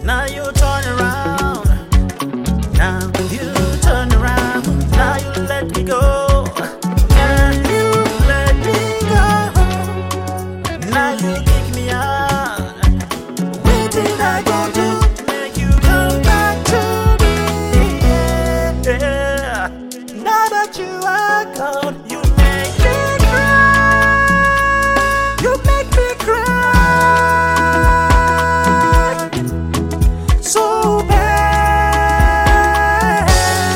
Now you turn around. Now you turn around. Now you let me go. Now you let me go. Now you kick me out. What did I go do to make you come back to me? Yeah. Now that you are gone, you make me cry. You make me cry so bad.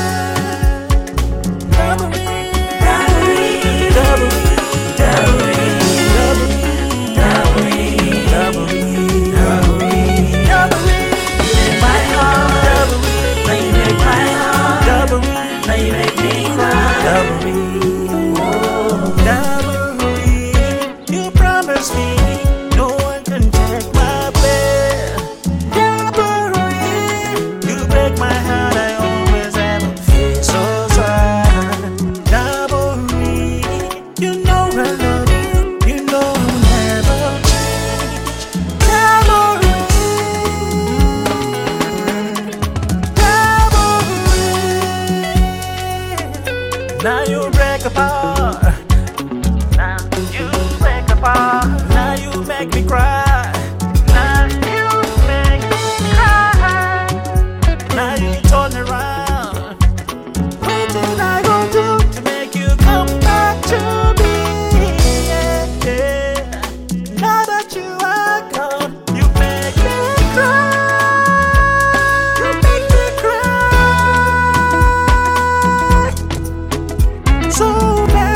You promised me no one can take my place. You break my heart, I always have a feel so sad. You know I love you, you know I'll never change. Now you break apart. Now you break apart. Now you make me cry. Now you make me cry. Now you turn around. What did I go do to make you come back to me? Yeah, yeah. Now that you are gone, you make me cry. You make me cry so bad.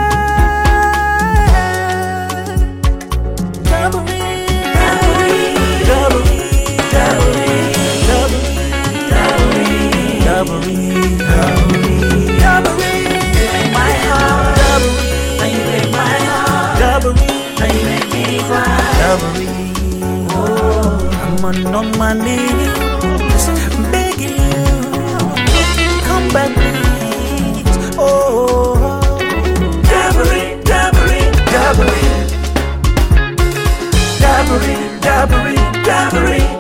I'm on my knees, begging you, come back please. Oh, dabbery, dabbery, dabbery, dabbery, dabbery, dabbery.